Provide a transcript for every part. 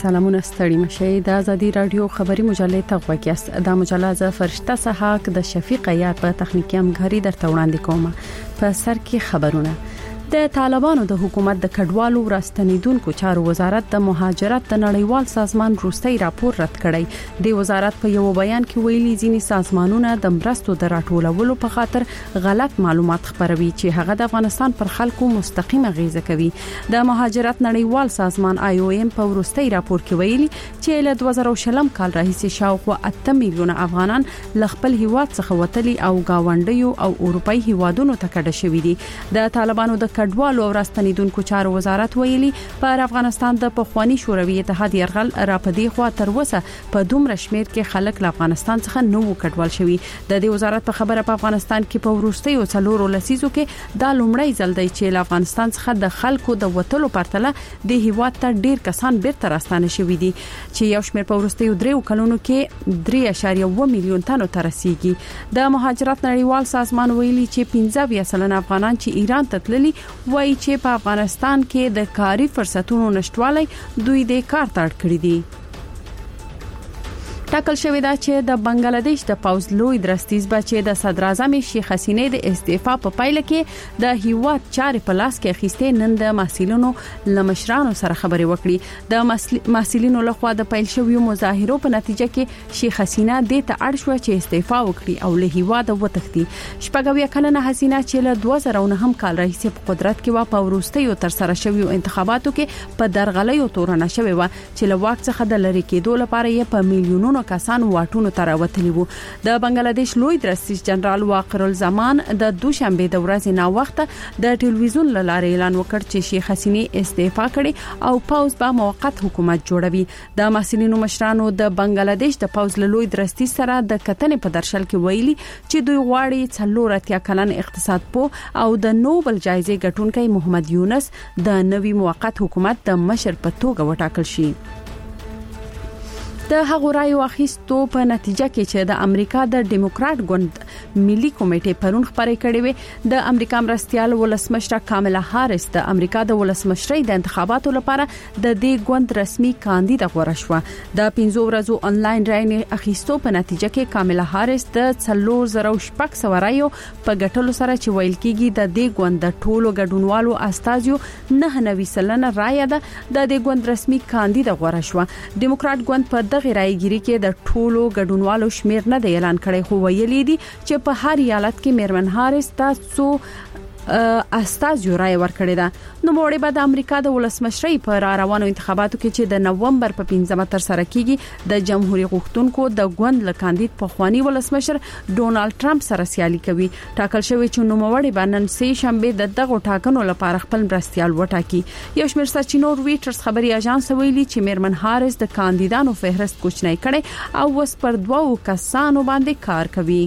سلامونه ستړي مشه د ازادي رادیو خبري مجله ته وګیاست د مجله ز فرشته صحاک د شفیق یار په تخنیکی همکاري درته وړاندې کوم په سر کې خبرونه د طالبانو د حکومت د کډوالو راستنیدونکو چارو وزارت د مهاجرت د نړیوال سازمان روستي راپور رد کړی دی. وزارت په یو بیان کې ویلي ځینی سازمانونه د مرستو د راټولولو په خاطر غلط معلومات خبروي چې هغه د افغانستان پر خلکو مستقیمه غیزه کوي. د مهاجرت نړیوال سازمان IOM په روستي راپور کې ویلي چې له 2020 کال راهیسې شاوخوا 8 میلیونه افغانان ل خپل هیواد څخه وتلي او گاونډیو او اروپאי هیوادونو ته کډه شوي دي. د طالبانو د کډوالو او راستنیدونکو چارو وزارت ویلي پر افغانستان د پخوانی شوروي اتحاد يرغل را پدې خوا تر وسه په دومره شمیر کې خلک له افغانستان څخه نو کډوال شوي. د دې وزارت په خبره په افغانستان کې په ورستیو څلورو لسیزو کې د لومړی ځل دی چې له افغانستان څخه د خلکو د وټلو پرتله د هیواد ته ډیر کسان بیرته راستانه شوي دي چې یو شمیر په ورستیو دریو کلونو کې 3.1 میلیون تنو ته رسیدي. د مهاجرت نړیوال سازمان ویلي چې 15% افغانان چې ایران ته تللي وایي چې په افغانستان کې د کاري فرصتونو نشټوالی دوی د کار ته اړ کړی دي. ټاکل شوې ده چې د بنگلاديش د پوز لوی درستیز بچي د صدر اعظم شیخ حسینه د استعفا په پایله کې د هیواد چارې په لاس کې اخیسته نن د محصلینو لمشرانو سره خبرې وکړي. د محصلینو لخوا د پیل شویو مظاهرو په نتیجه کې شیخ حسینه د ته اړ شو چې استعفا وکړي او له هیواد وتښتي. شپږویا کلنه حسینه چې له 2009 کال راهیسې په قدرت کې و په وروستیو تر سره شویو انتخاباتو کې په درغلیو تورنه شوی و چې له واک څخه د لری کېدو لپاره یې په میلیونونو کسان واټونو ته راوتلي وو. د بنگلاديش لوی درستیز جنرال واقر الزمان د دوشنبه د ورځې نا وخت د ټلویزیون لاره اعلان وکړ چې شیخ حسینه استعفا کړي او پوز به موقت حکومت جوړوي. د محصلینو مشرانو د بنگلاديش د پوز لوی درستیز سره د کتنې په درشل کې ویلي چې دوی غواړي 4 کلن اقتصاد په او د نوبل جایزې ګټونکي محمد یونس د نوي موقت حکومت د مشر په توګه وټاکل شي. د هغو رایو اخیستو په نتیجه کې چې د امریکا د ډیموکرات ګوند ملي کمیټې پرون خبرې کړې وې د امریکا مرستيال ولسمشر کاملا هاریس د امریکا د ولسمشرۍ د انتخاباتو لپاره د دې ګوند رسمي کاندید غوړه شو. د 15 ورځو انلاین رای اخیستو په نتیجه کې کاملا هاریس د 4000 رایو په ګټلو سره چې ویل کېږي د دې ګوند د ټولو ګډونوالو استازیو 99% رای ده د دې ګوند رسمي کاندید غوړه شو. ډیموکرات ګوند په دغه رایګيري کې د ټولو ګډونوالو شمیر نه دی اعلان کړی خو ویلي دي چې په هر ایالت کې میرمن هاریس تاسو استازیو رای ورکړی ده. نو موړي بعد امریکا د ولسمشرۍ په روانو انتخاباتو کې چې د نومبر په 15 تر سره کیږي د جمهوریت غوښتونکو د ګوند له کاندید په خواني ولسمشر ډونالد ټرمپ سره سیالي کوي. ټاکل شوی چې نو موړي باندې سې شنبه د دغه ټاکنو لپاره خپل مرستيال وټاکي. یو شمېر سرچینو رويټرز خبري اژانس ویلي چې میرمن هاریس د کاندیدانو فهرست کوچنی کړي او وس پر 2 کسانو باندې کار کوي.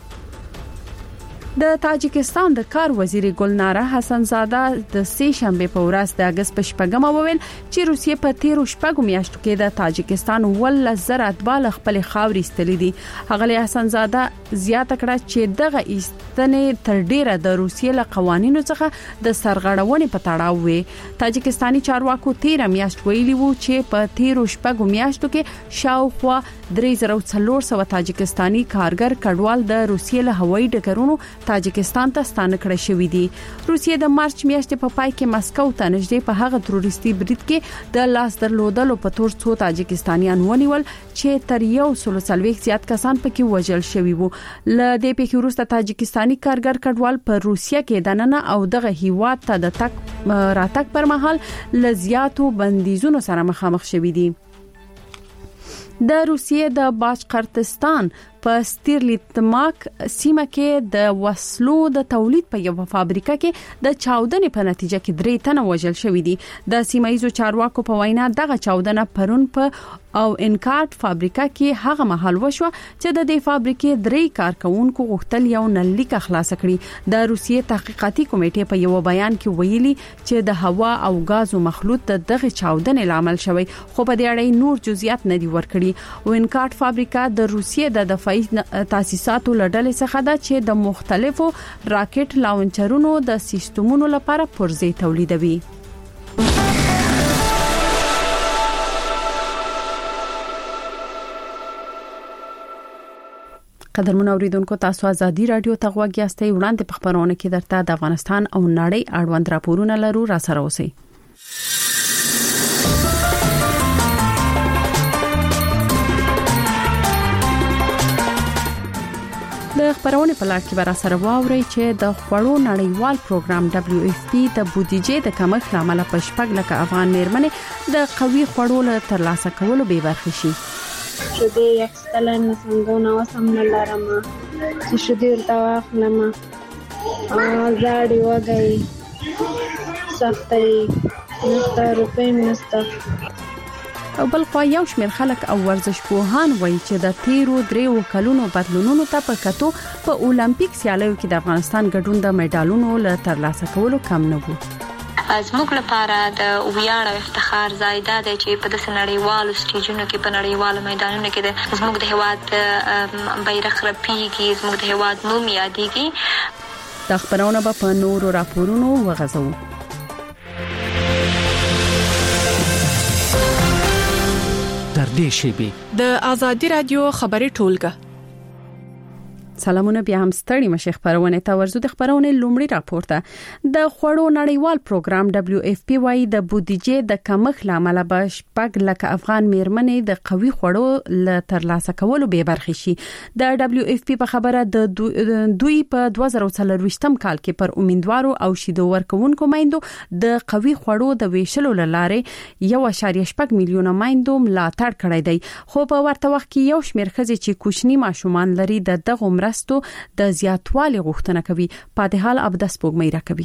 د تاجکستان د کار وزیر ګلناره حسن زاده د سه شنبه په ورځ د اگست په شپږم وویل چې روسیه په 13 میاشتو کې د تاجکستان ول زر اتبال خپل خاوري استلې دي. هغه حسن زاده زیاته کړه چې دغه ایستنې تر ډیره د روسیې له قوانینو څخه د سرغړونې په تړاو وي. تاجکستاني چارواکو 13 میاشت ویلي وو چې په 13 میاشتو کې شاوخوا 3400 تاجکستاني کارګر کډوال د روسیې له هوایي ډګرونو تاجکستان ته ستانه کړی شوې دي. روسیه د مارچ میاشتې په پای کې مسکو ته نږدې په هغه تروریستي برید کې د لاس درلودلو په تور څو تاجکستانیان ونیول چې تر 140 زیات کسان پکې وژل شوي وو. ل دې په وروسته تاجکستاني کارګر کډوال په روسیه کې دننه او دغه هیواد ته د تک راتګ پر مهال ل زیاتو بندیزونو سره مخامخ شوي دي. د روسیې د باجقرتستان په ستیرلیتماک سیمه کې د وسلو د تولید په یو فابریکه کې د چاودنې په نتیجه کې 3 تنه وژل شوي دي. د سیمایي چارواکو په وینا دغه چاودنه پرون په او انکارت فابریکه کې هغه محل وشو چې د دې فابریکې 3 کارکونکو غوښتل یو نلیک خلاص کړي. د روسیې تحقیقاتي کمیټې په یو بیان کې ویلي چې د هوا او غازو مخلوط دغه چاودنې لامل شوی خو په دې اړه نور جزئیات نه دي ورکړي. او انکارت فابریکه د روسیې د دفاعي تاسیساتو لړل څخه ده چې د مختلفو راکټ لانچرونو د سیستمونو لپاره پرزې تولیدوي. قدرمن اوریدونکو تاسو آزادي رادیو ته غوږ یاستئ. وړاندې په خبرونه کې درته د افغانستان او نړۍ اړوند راپورونه لرو، را سره اوسئ. د خبرونه په لړ کې به را سره واوري چې د خوړو نړیوال پروګرام WFP د بودیجې د کمښت لامل په 6 لک افغان میرمنې د قوي خوړو له ترلاسه کولو بې برخې شي. شدې یکستلن سمګونه وسم نه لرم چې شدې ورته واخلم زاړی وګي سختي نسته روپې نسته. او بل خو یو شمېر خلک او ورزشپوهان وایي چې د تیرو 3 کلونو بدلونونو ته په کتو په اولمپیک سیالیو کې د افغانستان ګډون د میډالونو له ترلاسه کولو کم نه وو. زموږ لپاره د ویاړ او افتخار ځای دی چې په داسې نړیوالو سټیجونو کې په نړیوالو میدانونو کې زموږ د هیواد بیرغ رپیږي، زموږ د هیواد نوم یادېږي. د خبرونه په نورو راپورونو وغځو. تر دې شی د آزادي رادیو خبري ټولګه. سلامونه، بیا هم ستړي مشه خبرونه ته ورزو. د خبرونه لومړی راپورته د خوړو نړیوال پروګرام WFP وايي د بودیجې د کمښت لامل به 6 لک افغان میرمنې د قوي خوړو له ترلاسه کولو بې برخې شي. د WFP په خبره د دوی په 2024 کال کې پر امیدوارو او شیدو ورکوونکو میندو د قوي خوړو د ویشلو لاره 1.8 میلیونه میندو ملاتړ کړی دی. خو په ورته وخت کې یو شمېر ښځې چې کوچني ماشومان لري د دغه مرستو د زیاتوالي غوښتنه کوي. پاتې حال ابدس پوګمې راکوي.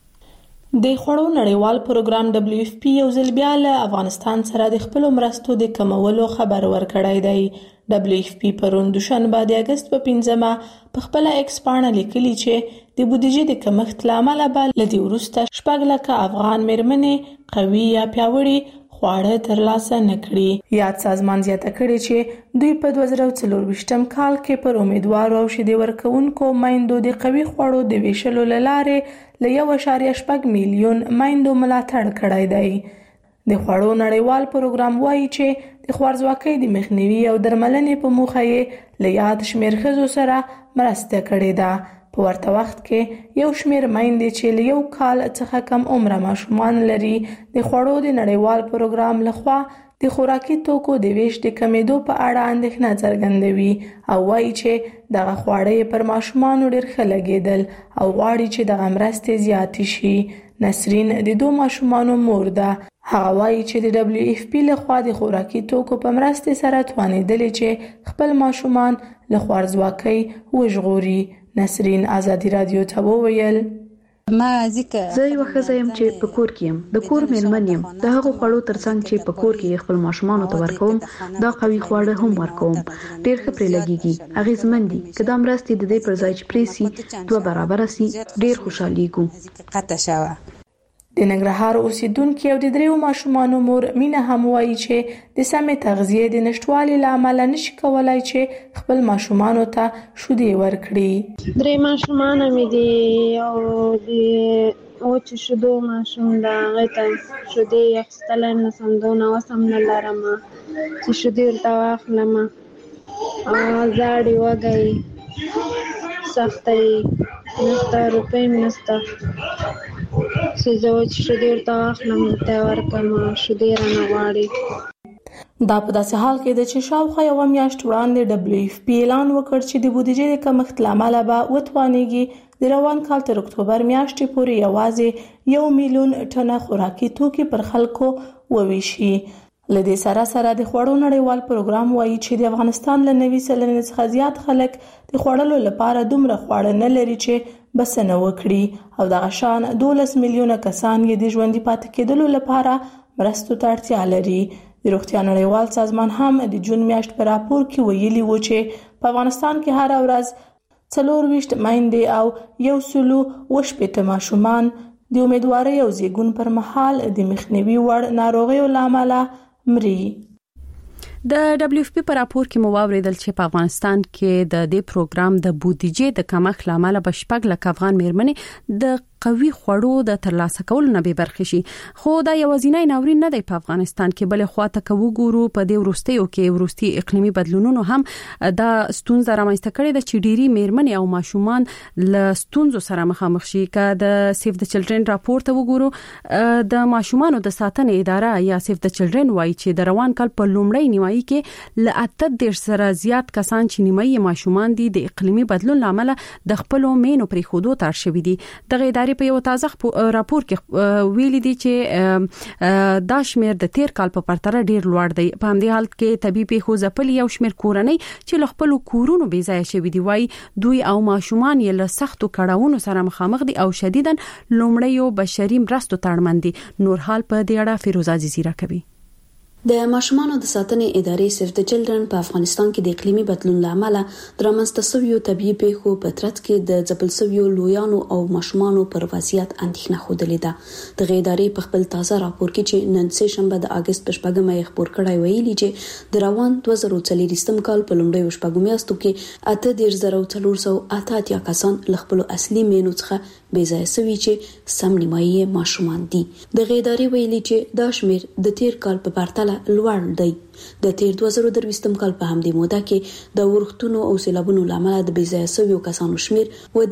د خوړو نړیوال پروګرام WFP یو ځل بیا له افغانستان سره د خپل مرستو د کمولو خبر ورکړی دی. WFP پرون دوشنبه د اگست په 15 په خپل ایکس پاڼه لیکلي چې د بودیجې د کمښت لامل به لدی ورسته 6 لک افغان میرمنې قوي یا پیاوړي خواړه ترلاسه نکړي. یاد سازمان زیاته کړي چې دوی په 2024 کال کې پر امیدوارو او شیدې ورکوونکو میندو د قوي خوړو د ویشلو لاره ل 1.8 میلیون میندو ملاتړ کړی دی. د خوړو نړیوال پروګرام وايي چې د خوارځواکۍ د مخنیوي او درملنې په موخه یې له یاد شمېر ښځو سره مرسته کړې ده. په ورته وخت کې یو شمېر میندې چې له 1 کال څخه کم عمره ماشومان لري د خوړو د نړیوال پروګرام لخوا د خوراکي توکو د ویش د کمیدو په اړه اندېښنه څرګندوي او وایي چې دغه خواړه پر ماشومان ډېر ښه لګېدل او غواړي چې دغه مرستې زیاتې شي. نسرین د 2 ماشومانو مور ده. هغه وایي چې د WFP لخوا د خوراکي توکو په مرستې سره توانېدلې چې خپل ماشومان له خوارځواکۍ وژغوري. نسرین آزادي رادیو ته وویل زه یو ښځه یم چې په کور کې یم، د کور میرمن یم. د هغو خوړو ترڅنګ چې په کور کې خپل ماشومان ته ورکوم دا قوي خواړه هم ورکوم. ډېر ښه پرې لګیږي، اغیزمن دي. که دا مرستې د دې پر ځای چې پریسي 2 برابر سي ډېر خوشاليږو. د ننګرهار اوسیدونکو او د 3 ماشومانو مور مینه هم وایي چې د سمې تغذیې د نشټوالي لامل نشي کولای چې خپل ماشومانو ته شیدې ورکړي. 3 ماشومان مې دي او د او چې شیدو ماشوم دا غته شیدې یکستلن سمګونه وسم نه لرم چې شیدې ورته واخلم زاړی وګي سختي نسته روپې نسته سوچ شدیر تا اخلم تیار کما شدیر نه واړي. دا په داسې حال کې د چې شاوخوا یو میاشت وړاندې WFP اعلان وکړ چې د بودیجې د کمښت لامل به وتوانېږي د روان کال تر اکتوبر میاشتې پورې یوازې 1 میلیون ټنه خوراکي توکي پر خلکو وویشي. لدې سره د خوړو نړیوال پروګرام وايي چې د افغانستان له 90 سلنې څخه زیات خلک د خوړلو لپاره دومره خواړه نه لري چې بسنه وکړي او دغه شان 12 میلیونه کسان یې د ژوندۍ پاتې کېدلو لپاره مرستو ته اړتیا لري. د روغتیا نړیوال سازمان هم د جون میاشت په راپور کې ویلي و چې په افغانستان کې هر ورځ 24 میندې او 180 ماشومان د امیدوارۍ او زیږون پر مهال د مخنیوي وړ ناروغیو لامل مري. د WFP په راپور کې مو واوریدل چې په افغانستان کې د دې پروګرام د بودیجې د کمښت لامل به 6 لک افغان میرمنې د قوي خوړو د ترلاسه کولو نه به برخه شي. خو دا یوازینی ناورین نه دی په افغانستان کې، بل خواته کوو ګورو په دې ورستیو کې ورستي اقلیمي بدلونونو هم دا ستونزه رامنځته کړې ده چې ډيري میرمنې او ماشومان له ستونزو سره مخامخ شي. که د سیف د چلډرن راپور ته وګورو، د ماشومانو د ساتنې اداره یا سیف د چلډرن وایي چې د روان کال په لومړۍ نیمایي کې له 18 سره زیات کسان چې نیمایي ماشومان دي د اقلیمي بدلون لامل د خپل مینو پرې خودو تر شوی دي. د ادارې په یو تازه راپور کې ویلي دي چې دا شمیر د تیر کال په پرتله ډیر لوړ دی. په همدې حال کې طبيبي خو ځپل یو شمیر کورنۍ چې له خپل کورونو بې ځای شوی دي وایي دوی او ماشومان یې له سختو کړهونو سره مخامخ دي او شدیداً لومړیو بشري مرستو تړمن دي. نور حال په دې اړه فیروز عزیزی راکوي. د ماشومانو د ساتنې ادارې سیف د چلډرن په افغانستان کې د اقلیمي بدلون لامل درمنځته شویو طبيعي پیښو په ترڅ کې د ځپل شویو لویانو او ماشومانو پر وضعیت اندېښنه خوده لیده. د ادارې په خپل تازه راپور کې چې نن سه شنبه د اگست په شپږمه خبر کړای ویلي چې د روان 2023 کال په لومړۍ شپږم میاشتو کې 84,488 کسان له خپل اصلي مینو څخه بې ځای شوي چې سم نیمایي ماشومان دي. د ادارې ویلي چې دا شمیر د تیر کال په پرتله لوړ دی. د تیر 2023 کال په همدې موده کې د ورښتونو او سیلابونو لامل د بې ځای شویو کسانو شمیر و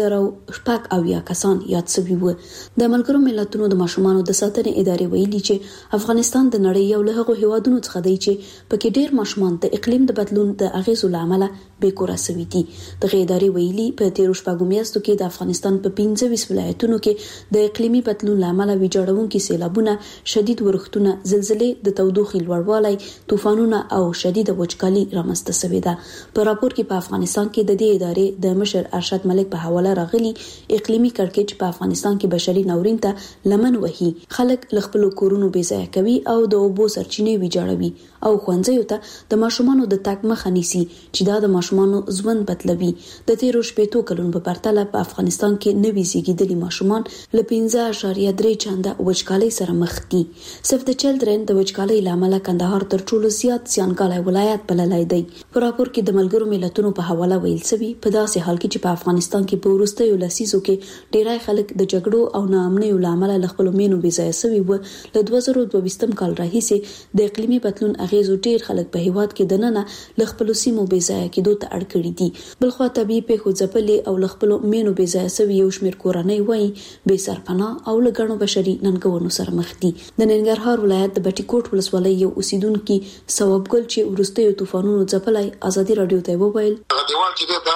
1,080 کسان یاد شوي وو. د ملګرو ملتونو د ماشومانو د ساتنې ادارې ویلي چې افغانستان د نړۍ یو له هغو هیوادونو څخه دی چې پکې ډېر ماشومان د اقلیم د بدلون د اغیزو لامل بې کوره شوي دي. د ادارې ویلي په تیر شپږو میاشتو کې د افغانستان په 25 ولایتونو کې د اقلیمي بدلون لامل ویجاړونکي سیلابونه، شدید ورښتونه، زلزلې، د تودوخې لوړوالی، طوفانونه او شدید وچکالي رامنځته شوې ده. په راپور کې په افغانستان کې د دې ادارې د مشر ارشد ملک په حواله راغلي اقلیمي کړکېچ په افغانستان کې بشري ناورین ته لمن وهي، خلک له خپل کورونو بې ځای کوي او د اوبو سرچینې ویجاړوي او ښوونځیو ته د ماشومانو د تګ مخه نیسي چې دا د ماشومانو ژوند بدلوي. د تیرو شپېتو کلونو په پرتله په افغانستان کې نوي زیږیدلي ماشومان له 15.3 چنده وچکالۍ سره مخ دي. سیف د چلډرن د وچکالۍ لامل کندهار تر ټولو زیات زیانګالی ولایت بللی دی. په راپور کې د ملګرو ملتونو په حواله ویل شوی په داسې حال کې چې په افغانستان کې په وروستیو لسیزو کې ډیری خلک د جګړو او ناامنیو لامل له خپل مینو بې ځای شوي وو. له 2022 کال راهیسې د اقلیمي بدلون اغیزو ډیر خلک په هیواد کې دننه له خپل سیمو بې ځای کېدو ته اړ کړي دي. بلخوا طبيعي پیښو ځپلې او له خپل مینو بې ځای شوي یو شمیر کورنۍ وایي بې سرپناه او له ګڼو بشري ننګونو سره مخ دي. د ننګرهار ولایت د بټي کوټ ولسوالۍ یو اوسیدونکو ثوابګل چې ورستیو طوفانونو ځپلای ازادي رادیو ته وویل دیوال چې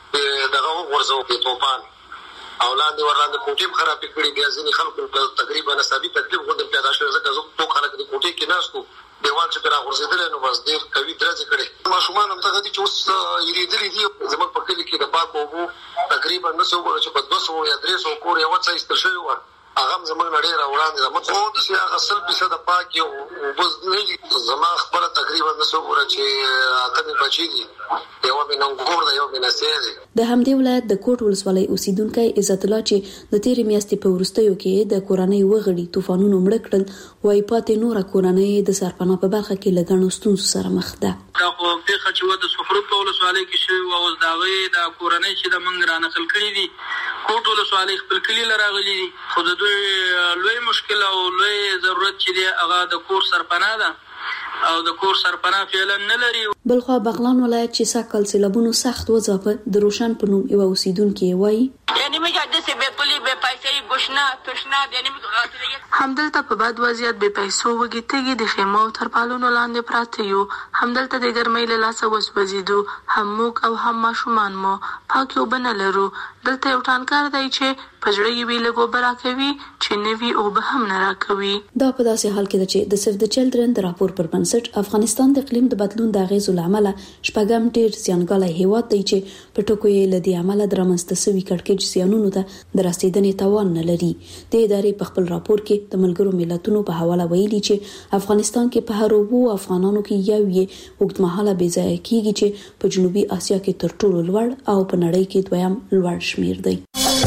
دا دغه ورزو په طوفان اولاد ورلاندې کوټیم خراب کړي بیا ځینې خلکو تقریبا ثابت تکلیف غوډه پیدا شوه ځکه زه ټول خلک د کوټې کې ناشتو دیوال چې پر ورزیدل نو بس ډېر کوي درځ کړي ماشومان هم ته چې اوس یریدلې دي زموږ په کلی کې د پاکو وو تقریبا 900 چې په 200 یا 300 کور یو څه استل شوی و هغه زموږ نړۍ راوړاندې زموږ خو د سیاغه 100% پاک یو بس نه زما خبره تقریبا 900 کور چې اته بچی دي یو مینم ګور دا یو مینسه د همدې ولایت د کوټ ولسوالۍ اوسیدونکو عزت الله چې د تیرې میاشتې په ورستیو کې د کورنۍ وغړي طوفانونو مړ کړل وای پاتې نور کورنۍ د سرپناه په برخه کې لګڼو ستونزو سره مخ ده. دا په دې خچوه د سفرو په ولسوالۍ کې شوی او داغه د کورنۍ چې د منګ رانه خل کړی دي کوټ ولسوالۍ خپل کلی لراغلي دي خو د دوی لوی مشکل او لوی ضرورت چې دی هغه د کور سرپناه ده او د کور سرپناه فعلا نه لري. بلخوا بغلان ولایت چې ساکل سیلابونو سخت وځاپه د روشن په نوم یو اوسیدونکو وایي یعنی مجاهد سه به پلی به پیسې بوشنا تشنا یعنی غاټلې همدلته په باد وضعیت به پیسو وګیتګي د خیمو تر پالونو لاندې پراته یو همدلته د ګرمۍ له لاسه وسوځیدو هم موږ او هم ماشومان مو پاک یو بنه لرو. دلته یو ټانکر دی چې پجړې وی له ګوبر راکوي چې نوی او به هم نه راکوي. دا په داسې حال کې چې د سیف د چلډرن د راپور پر بنسټ افغانستان د اقلیم د بدلون د غیزو لامل شپږم ډیر زیانګالی هیواد دی چې په ټکو یې لدی عمل درمسته سوي کړکېچ زیانونو ته د رسیدنې توان نه لري. د ادارې په خپل راپور کې د ملګرو ملتونو په حواله ویلي چې افغانستان کې په هر وو افغانانو کې یو یې وګړمحاله بې ځای کیږي چې په جنوبي اسیا کې تر ټولو لوړ او په نړۍ کې دویم لوړ شمیر دی.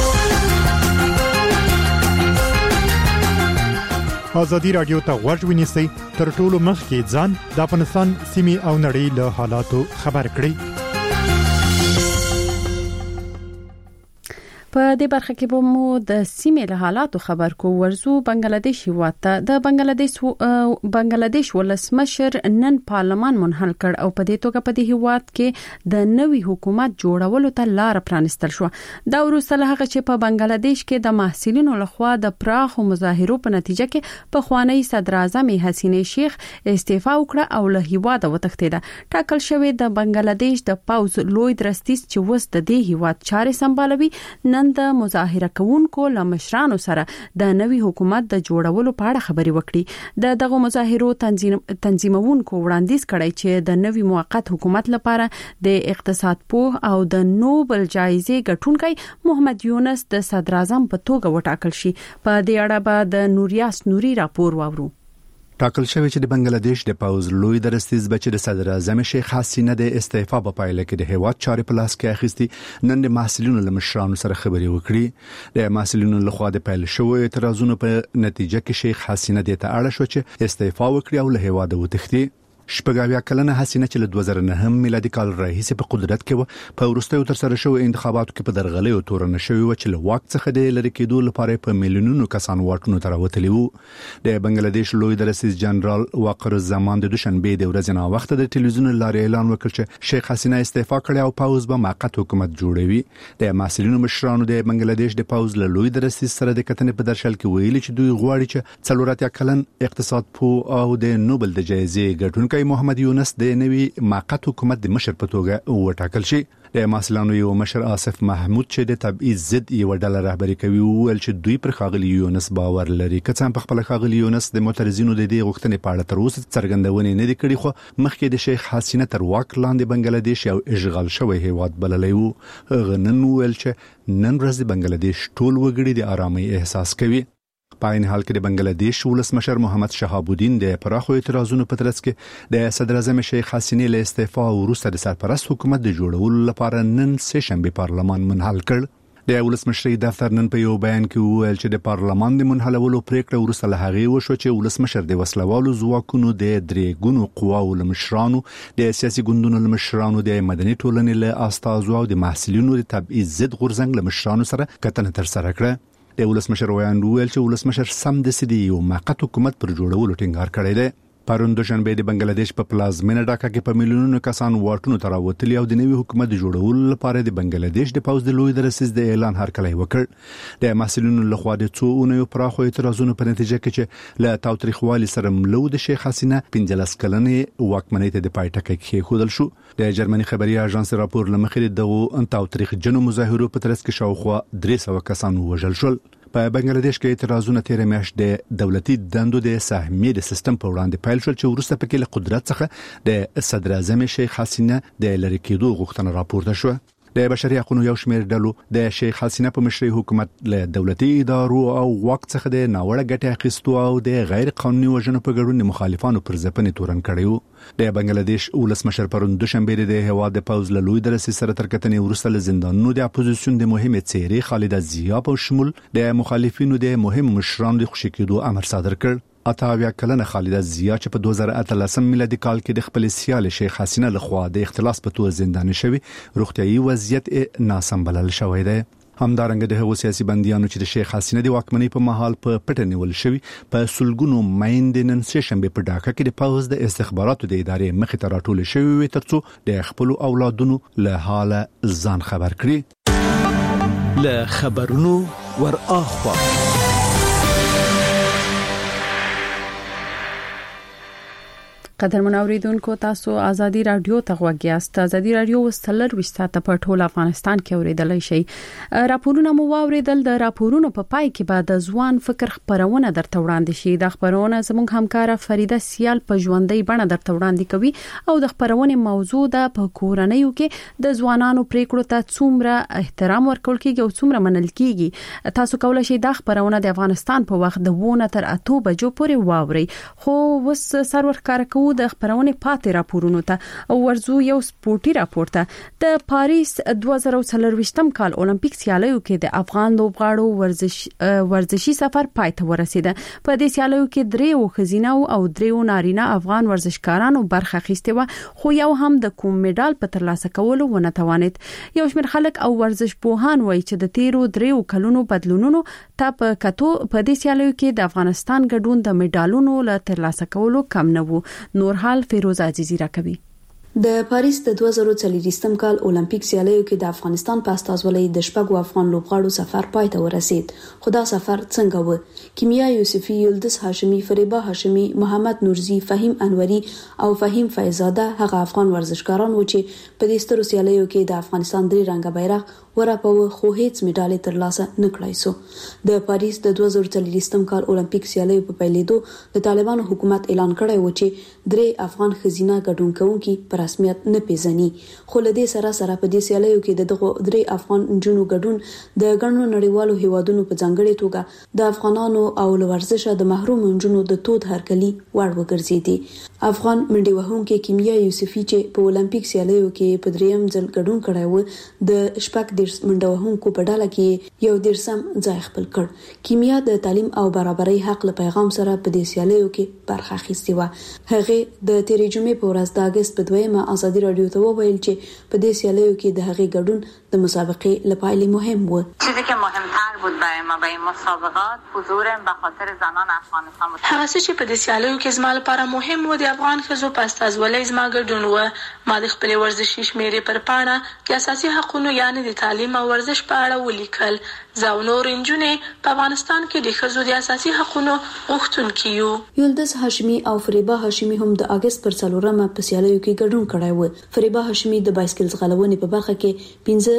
ازادي رادیو ته غوږ ونیسئ تر ټولو مخکې ځان د افغانستان سیمې او نړۍ له حالاتو خبر کړئ. په دې برخه کې به مو د سیمې له حالاتو خبر کو ورزو بنگلاديش هیواته د بنگلاديش ولسمشر نن پارلمان منحل کړ او په دې توګه په دې هیواد کې د نوي حکومت جوړولو ته لار پرانستل شو. دا وروسته له هغه چې په بنگلاديش کې د محصلینو لخوا د پراخو مظاهرو په نتیجه کې په خوانی صدر اعظم حسینه شیخ استعفا وکړه او له هیواده وتښتیده. ټاکل شوی د بنگلاديش د پاوز لوی درستیز چې وس د دې هیواد چارې سمبالوي نن د مظاهره کوونکو له مشرانو سره د نوي حکومت د جوړولو په اړه خبري وکړي. دغه مظاهرو تنظیمونکو وړاندیز کړی چې د نوي موقت حکومت لپاره د اقتصاد پوه او د نوبل جایزې ګټونکي محمد یونس د صدر اعظم په توګه وټاکل شي. په دې اړه به د نوریاس نوري راپور واورو. ټاکل شوی چې د بنگلاديش د پاوز لوی درستیز بچی د صدر اعظم شیخ حسینه د استعفا په پایله کې د هیواد چارې په لاس کې اخیستي نن د محصلینو له مشرانو سره خبري وکړي. د محصلینو لخوا د پیل شوی اعتراضونو په نتیجه کې شیخ حسینه د ته اړه شو چې استعفا وکړي او له هیواده وتښتي. شپږاویا کلنه حسینه چې له 2009 میلادي کال راهیسې په قدرت کې و په وروستیو تر سره شوی انتخاباتو کې په درغلې او تورن شوی و چې له واک څخه د لری کېدو لپاره په میلیونونو کسان واټونو ته راوتلی وو. د بنگلاديش لوی درستیز جنرال واقر الزمان د دوشنبه د ورځې نه وخت د ټلویزیون لارې اعلان وکړ چې شیخ حسینه استعفا کړي او پاوز به موقت حکومت جوړوي. د محصلینو مشرانو د بنگلاديش د پاوز له لوی درستیز سره د کتنې په درشل کې ویلي چې دوی غواړي چې څلوراتیا کلن اقتصاد پوه او د نوبل د جایزې ګټونکي محمد یونس د نوي موقت حکومت د مشر په توګه وټاکل شي. د محصلانو یو مشر آصف محمود چې د تبعیض ضد یو ډله رهبری کوي ویل چې دوی پر خاغلی یونس باور لري. که څنګه په خپل خاغلی یونس د معترضینو د دې غوښتنې په اړه تر اوسه څرګندونه نه دي کړې خو مخکې د شیخ حسینه تر واک لاندې بنگلاديش یو اشغال شوی هیواد بللی وو. غنن ویل چې نن ورځ بنگلاديش ټول وګړي د آرامۍ احساس کوي. په عین حال کې د بنگلاديش ولسمشر محمد شهاب الدین د پراخو اعتراضونو په ترڅ کې د صدر اعظم شیخ حسینه له استعفا وروسته د سرپرست حکومت د جوړولو لپاره نن سه شنبه پارلمان منحل کړ. د ولسمشر دفتر نن په یو بیان کې ویل چې د پارلمان د منحلولو پریکړه وروسته له هغه وشو چې ولسمشر د وسلوالو ځواکونو د درې ګونو قواو لمشرانو د سیاسي ګوندونو لمشرانو د مدني ټولنې له استازو او د محصلینو د تبعیض ضد غورځنګ لمشرانو سره کتنه تر سره کړه. د ولسمشر ویان ویل چې ولسمشر سم د سدي یو موقت حکومت پر جوړولو ټینګار کړی دی. پرون دوشنبه د بنگلاديش په پلازمینه ډاکا کې په میلیونونو کسان واټونو ته راوتلي او د نوي حکومت جوړولو لپاره د بنگلاديش د پاوز د لوی درستیز د اعلان هرکلی وکړ. د محصلینو لخوا د څو اونیو پراخو اعتراضونو په نتیجه کې چې له تاوتریخوالي سره ملو د شیخ حسینه 15 کلنې واکمنۍ ته د پایټکه کې خودل شو. د جرمني خبري اژانس راپور لمخې دغه تاوتریخ جنو مظاهرو په ترڅ کې شاوخوا 300 کسان وژل شول. په بنگلاديش کې اعتراضونه تیر میاشت د دولتي دندو د سهمیې د سیستم په وړاندې پیل شول چې وروسته پکې له قدرت څخه د صدر اعظم شیخ حسینه د لری کېدو غوښتنه راپورته شوه. د بشري حقوقو یو شمېر ډلو د شیخ حسینه په مشرۍ حکومت له دولتي ادارو او واک څخه د ناوړه ګټې اخیستو او د غیر قانوني وژنو په ګډون مخالفانو پر ځپنې تورن کړیو. د بنگلاديش ولسمشر پرون دوشنبه د هیواد د پاوز له لوی درستیز سره تر کتنې وروسته له زندانونو د اپوزیسیون د مهمه څیرې خالد ضیا په شمول د مخالفینو د مهم مشرانو د خوشی کېدو امر صادر کړ. اتاویا کلنه خالد ضیا چې په 2013 میلادي کال کې د خپل سیال شیخ حسینه لخوا د اختلاس په تور زندان شوی روغتيایي وضعیت ناسمبلل شوی دی. همدارنګه د هغو سیاسي بنديانو چې د شیخ حسینه د واکمنۍ په محل په پټه نیول شوی په سلګونو مایند نن سه شنبه په ډاکا کې د پاوز د استخباراتو د ادارې مخې ته راټول شوی ترڅو د خپل اولادونو له حاله ځان خبر کړي. له خبرونو ور اخوا قدرمن اوریدونکو تاسو ازادي رادیو ته غوږیاست. ازادي رادیو وسلر وشته په ټول افغانستان کې اوریدلای شي. راپورونه مو واوریدل. د راپورونو په پای کې بعد ځوان فکر خبرونه درته وړاندې شي. د خبرونه زموږ همکاره فریده سیال په ژوندۍ بڼه درته وړاندې کوي او د خبرونه موضوع د په کورنیو کې د ځوانانو پریکړو ته څومره احترام ورکول کیږي او څومره منل کیږي. تاسو کولای شئ د خبرونه د افغانستان په وخت د 2 تر 8 بجو پورې واوري. خو وس سرور کار کوي د خبرونه پاتې راپورونو ته او ورزو یو سپورتي راپور ته. د پاریس 2024م کال اولمپیک سیالیو کې د افغان لوبغاړو ورزشي سفر پای ته ورسید. په دې سیالیو کې درې خزینه او درې نارینه افغان ورزشکارانو برخه اخیسته و، خو یو هم د کوم میډال په ترلاسه کولو ونه توانید. یو شمېر خلک او ورزش پوهان وایي چې د تیرو درې کلونو بدلونونو ته په کتو په دې سیالیو کې د افغانستان ګډون د میډالونو له ترلاسه کولو کم نه وو. نور حال فیروز عزیزی راکوي. د پاریس د 2024م کال اولمپیک سیالیو کې د افغانستان په استازولۍ د شپږو افغان لوبغاړو سفر پای ته ورسید. خو دا سفر څنګه و؟ کیمیا یوسفی، یلدز هاشمی، فریبا هاشمی، محمد نورزی، فهیم انوری او فهیم فیضزاده هغه افغان ورزشکاران و چې په دې سترو سیالیو کې د افغانستان درې رنګه بیرغ ورپاوه، خو هیڅ میډال ترلاسه نه کړای سو. د پاریس د 2024م کال اولمپیک سیالیو په پیلېدو د طالبانو حکومت اعلان کړی و چې درې افغان خزینه ګډون کوونکي پر رسمیت نه پیژني. خو له دې سره په دې سیالیو کې دغه درې افغان جنونو ګډون د ګڼو نړیوالو هیوادونو په ځانګړي توګه د افغانانو او ورزشه د محروم جنونو د تود هرکلي وړ وګرځیدي. افغان منډي وهونکي کیمیا یوسفی چې په اولمپیک سیالیو کې په دریم ځل ګډون کړی و، د شپږ منډه وهونکو په ډله کې یو دیرسم ځای خپل کړ. کیمیا د تعلیم او برابرۍ حق له پیغام سره په دې سیالیو کې برخه اخیستې و. هغه د تیرې جمعې په ورځ د اگست په 2 ازادي رادیو ته وویل چې په دې سیالیو کې د هغې ګډون د مسابقې لپاره مهم و. چیزی که مهمتر بود برای ما برای مسابقات حضورم به خاطر زنان افغانستان بود. هغه چې په دې سیالیو کې زما لپاره مهم و د افغان ښځو په استازولۍ زما ګډون و. ما د خپل ورزشي شمیرې پر پاڼه د اساسي حقوقو یعنی د تعلیم او ورزش په اړه ولیکل. زه او نور نجونې په افغانستان کې د ښځو د اساسي حقوقو غوښتونکي یو. یلدز هاشمی او فریبا هاشمی هم د اگست پر 4 په سیالیو کې ګډون کړی و. فریبا هاشمی د بایسکل ځغلونې په برخه کې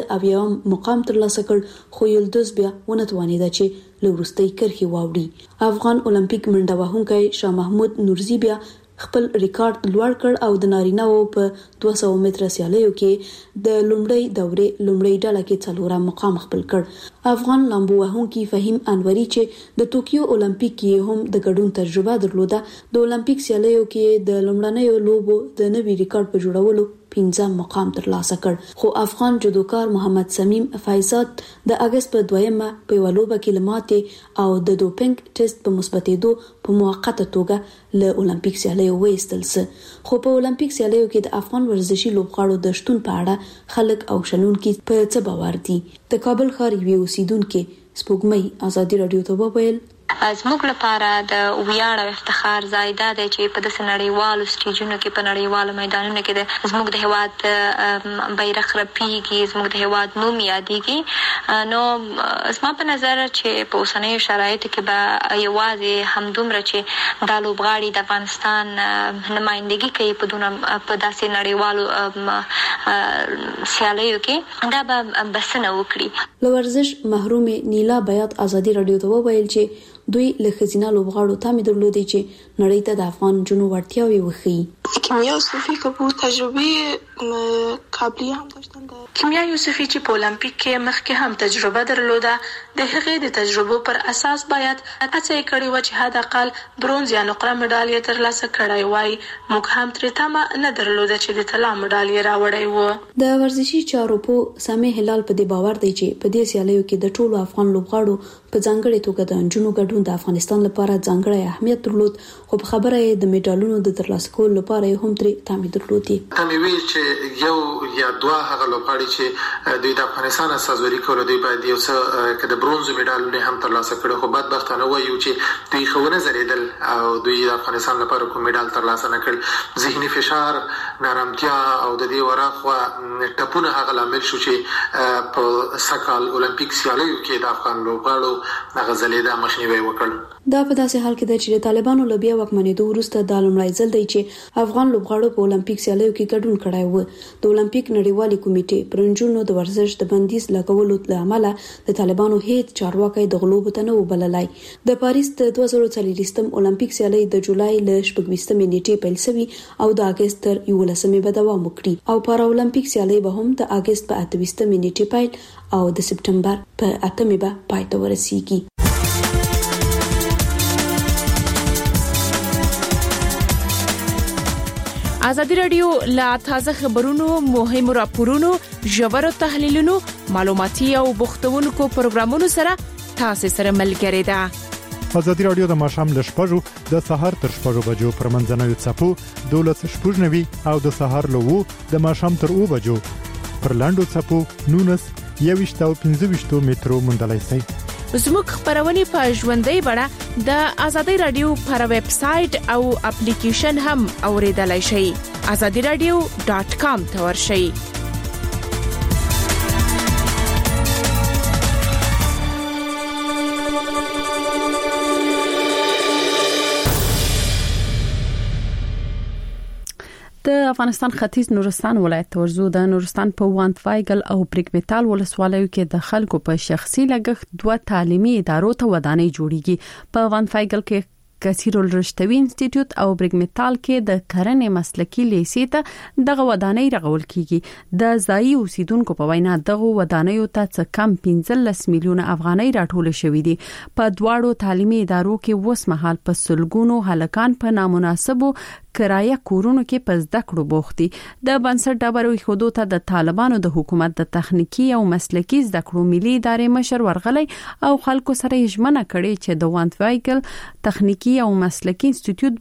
15 مقام ترلاسه کړ، خو یلدز بیا ونه توانیده چې له وروستۍ کرښې واوړي. افغان اولمپیک منډه وهونکی شاه محمود نورزی بیا خپل ریکارډ لوړ کړ او د نارینه‌و په 200 متره سیالیو کې د لومړۍ دورې لومړۍ ډله کې 4 مقام خپل کړ. افغان لامبو وهونکي فهیم انوری چې د ټوکیو اولمپیک کې هم د ګډون تجربه درلوده، د اولمپیک سیالیو کې د لومړنیو لوبو د نوي ریکارډ په جوړولو 15 مقام ترلاسه کړ. خو افغان جودوکار محمد سمیم فیضزاد د اگست په 2 په ولوبه کې لماتې او د دوپینګ ټیسټ په مثبتېدو په موقته توګه له اولمپیک سیالیو وایستل سه. خو په اولمپیک سیالیو کې د افغان ورزشي لوبغاړو د شتون په اړه خلک او شنونکي په څه باور دي. د کابل ښار یو اوسیدونکو سپوږمۍ ازادي رادیو ته وویل زموږ لپاره د ویاړ او افتخار ځای دا دی چې په داسې نړیوالو سټیجونو کې په نړیوالو میدانونو کې د زموږ د هېواد بیرغ رپیږي، زموږ د هېواد نوم یادېږي. نو زما په نظر چې په اوسنیو شرایطو کې به یوازې همدومره چې دا لوبغاړي د افغانستان نمایندګي کوي په داسې نړیوالو سیالیو کې، دا به بسنه وکړي. له ورزش محرومې نیلا بیات ازادي رادیو ته وویل چې دوی له ښځینه لوبغاړو تمې درلودې چې نړۍ ته د افغان جنو وړتیاوې وښيي. کیمیا یوسفی که په تجربه قابلیه هم داشتن. کیمیا یوسفی چې په اولمپیک کې مخکې هم تجربه درلوده، د هغې د تجربو پر اساس باید هڅه یې کړې وه چې حداقل برونز یا نقره مډال یې ترلاسه کړی وای. موږ هم ترې تمه نه درلوده چې د طلا مډال یې راوړی و. د ورزشي چارو په سامع هلال په دې باور دی چې په دې سیالیو کې د ټولو افغان لوبغاړو په ځانګړي توګه د انجونو ګډون د افغانستان لپاره ځانګړی اهمیت درلود، خو په خبره یې د میډالونو د ترلاسه کولو لپاره هم ترې تمې درلودې. تمې ویل چې یو یا دوه هغه لوبغاړي چې دوی د افغانستان استازوري کوي دوی باید یو څه که د برونز میډالونه هم ترلاسه کړي، خو بدبختانه وایو چې دوی خو نه زریدل او دوی د افغانستان لپاره کوم میډال ترلاسه نه کړ. ذهني فشار، نارامتیا او د دې وراخوا ټپونه هغه لامل شو چې په سکهال اولمپیک سیالیو کې د افغان لوبغاړو هغه ځلېدا مخنیوي وکړ. دا په داسې حال کې ده چې د طالبانو له بیا واکمنېدو وروسته دا لومړی ځل دی چې افغان لوبغاړو په اولمپیک سیالیو کې ګډون کړی و. د اولمپیک نړیوالې کمیټې پر نجونو د ورزش د بندیز لګولو له امله د طالبانو هیڅ چارواکی د غلو ته نه وبللای. د پاریس د 2024م اولمپیک سیالي د جولای له 26 نیټې پیل شوی او د اگست تر 11 به دوام وکړي او پارا اولمپیک سیالي به هم د اگست په 28 نیټې پیل او د سپټمبر په 8 به پای ته ورسیږي. ازادي رادیو لا تازه خبرونو مهم راپورونو ژور تحلیلونو معلوماتي او بوختونکو پروګرامونو سره تاسو سره ملګری ده ازادي رادیو د ماشام ل شپږو د سحر تر شپږو بجو پر منځنوي چپو 12:09 او د سحر له د ماشام تر 2 بجو پر لاندو چپو 19 او 15 مترو مندلای سي زموږ خبرونه په ژوندۍ بڼه د ازادي رادیو پر ویب سټ او اپلیکیشن هم اوریدلای شئ azadiradio.com ته ورشئ. د افغانستان ختیځ نورستان ولایت ورزو د نورستان په وانت وایګل او بریک میټال ولسوالیو کې د خلکو په شخصي لګښت 2 تعلیمي ادارو ته ودانۍ جوړیږي. په وانت وایګل کې کثیرل رشتوي انسټیټیوټ او بریک میټال کې د کرنې مسلکی لیسې ته دغه ودانۍ رغول کیږي. د ځایي اوسیدونکو په وینا دغه ودانۍ ته څه کم 15 میلیونه افغانۍ راټول شوې دي. په دواړو تعلیمي ادارو کې وسمحال په سلګونو هلکان په نامناسبو کرایه کورونو کې په زده کړو بوختي. د بنسټ ډبرو خودو ته د طالبانو د حکومت د تخنیکی او مسلکی زده کړو ملي ادارې مشر ورغلی او خلکو سره یې کړي چې د وانت وایګل تخنیکی او مسلکی انسټیټیوټ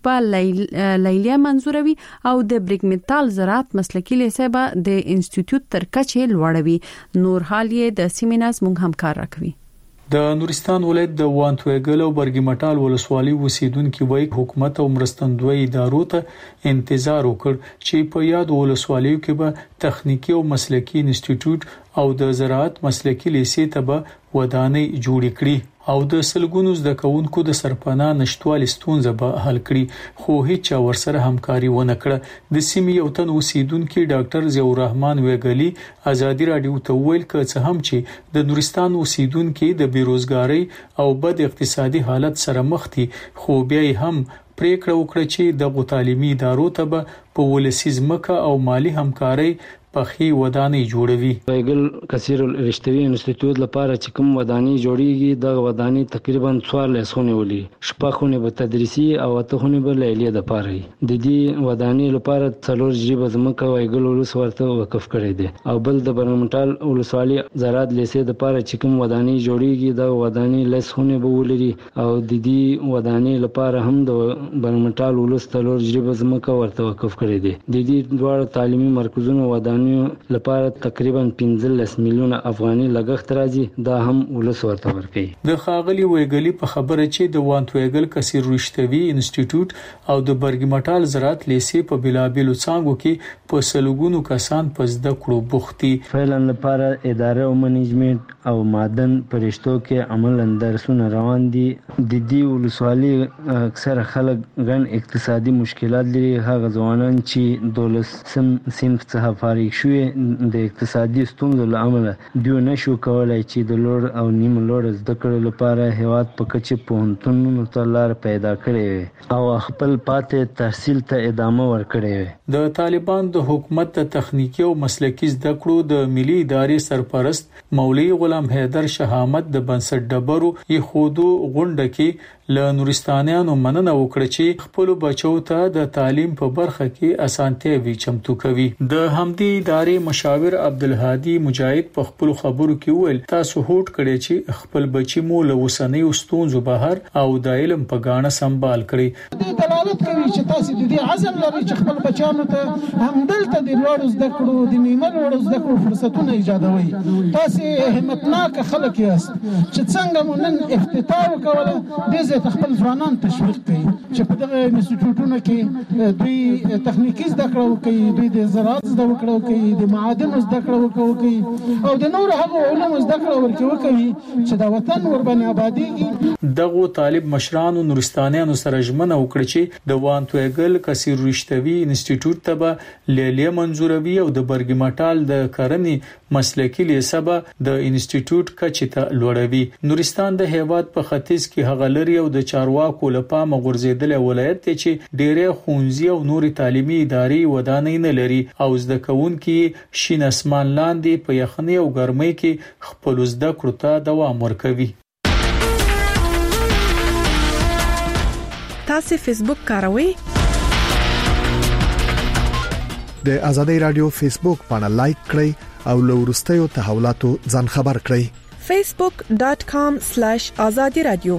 به لیلیه منزوروي او د بریک میټال زراعت مسلکی لیسه به د انسټیټیوټ تر کچې لوړوي. نور حال یې د سیمیناز مونږ همکار راکوي. د نورستان ولایت د وانت وایګل او برګی مټال ولسوالۍ اوسیدونکو وایي حکومت او مرستندوی ادارو ته انتظار وکړ چې په یاد ولسوالیو کې به تخنیکی او مسلکی انسټیټیوټ او د زراعت مسلکی لیسې ته به ودانۍ جوړ کړي او د سلګونو زده کوونکو د سرپناه نشټوالي ستونزه به حل کړي، خو هیڅ ورسره همکاري ونه کړه. د سیمې یو تن اوسیدونکو ډاکټر ضیاء الرحمن ویګلی ازادي رادیو ته ویل چې هم چې د نورستان اوسیدونکو د بیروزګاری او بد اقتصادي حالت سره مخ دي، خو بیا هم پریکړه وکړه چې د تعلیمي ادارو ته په ولسی ځمکه او مالی همکاري پخې ودانۍ جوړوي. وایګل کثیر رشتوي انسټیټیوټ لپاره چې کوم ودانۍ جوړیږي د ودانۍ تقریبا 14 خونه ولي شپږونه به تدریسي او اته خونه به لیلیه د پاره د دې ودانۍ لپاره څلور جریبه زمکه وایګل ولس ورته وقف کړی دی او بل د برمنټال ولسوالۍ زراعت لیسې د پاره چې کوم ودانۍ جوړیږي د ودانۍ لسونه به ولري او د دې ودانۍ لپاره هم د برمنټال ولس څلور جریبه زمکه ورته وقف کړی دی. د دې دوه تعلیمي مرکزونو ودانۍ لپاره تقریبا 15 میلیونه افغاني لګښت راځي، دا هم ولس ورته ورکوي. د خاغلی ویګلی په خبره چې د وانت ویګل کثیر رشتوي انسټیټیوټ او د برګی مټال زراعت لیسې په بلابلو څانګو کې په سلګونو کسان په زده کړو بوختي. فعلا لپاره اداره او منیجمنت او معدن پرشتو کې عملاً درسونه روان دي. د دې ولسوالۍ اکثره خلک ګڼ اقتصادي مشکلات لري، هغه ځوانان چې دولسم صنف څخه فارغ شوی د اقتصادي ستونزو لامل دوی نشو کولای چې د لوړ او نیم لوړ زده کړو لپاره هیواد په کچه پوهنتونونو ته لار پیدا کړي او خپل پاتې تحصیل ته ادامه ورکړي. د طالبان د حکومت د تخنیکی او مسلکی زده کړو د ملي ادارې سرپرست مولوی غلام حیدر شهامت د بنسټ ډبرو یې خودو غونډه کې له نورستانیانو مننه وکړه چې خپل بچو ته د تعلیم په برخه کې اسانتیا وی چمتو کوي. د همدې ادارې مشاور عبدالهادي مجاهد په خپل خبرو کې ویل تاسو هوډ کړئ چې خپل بچی مو له وسنۍ ستونزو بهر او د علم په غاڼه سمبال کړئ. دې دلالت کوي چې تاسو د دې عزم لرئ چې خپل بچانو ته همدلته د لوړ زده کړو د نیمه لوړ زده کړو فرصتونه ایجادوي. تاسو همتناک خلک یاست چې څنګه مونږ افتتاح وکړو د ته خپل ځوانان تشویق کوي چې په دغه انسټیټیوټونو کې دوی تخنیکی زده کړو کوي، دوی د زراعت زده کړو کوي، د معادن زده کړو کوي او د نور هغه علوم زده کړو کوي چې د وطن وربنې آبادیږي. دغه طالب مشرانو نورستانیانو سره ژمنه وکړه چې د وانت ویګل کثیر رشتوي انسټیټیوټ ته به لیلیه منزوروي او د برګی مټال د کرنې مسلکی لیسه به د انسټیټیوټ کچې ته لوړوي. نورستان د هیواد په ختیځ کې هغه لري او د چارواکو لپاره غورځیدل ولایت ته چې ډېرې خونځي او نوري تعلیمي ادارې ودانۍ نه لري او زده کوونکي شین اسمان لاندې په یخنۍ او ګرمۍ کې خپل زده کړو ته دوام ورکوي. تاسو فیسبوک کاروئ؟ د ازادي رادیو فیسبوک باندې لایک کړئ او له ورستیو تحولاتو ځان خبر کړئ facebook.com/azadiradio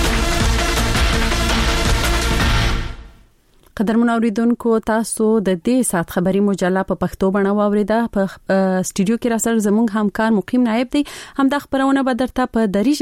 قدرمن اوریدونکو تاسو د دې سات خبري مجله په پښتو باندې واوریده. په استودیو کې را سره زموږ همکار مقیم نائب دی. هم د خبرونه به درته په دری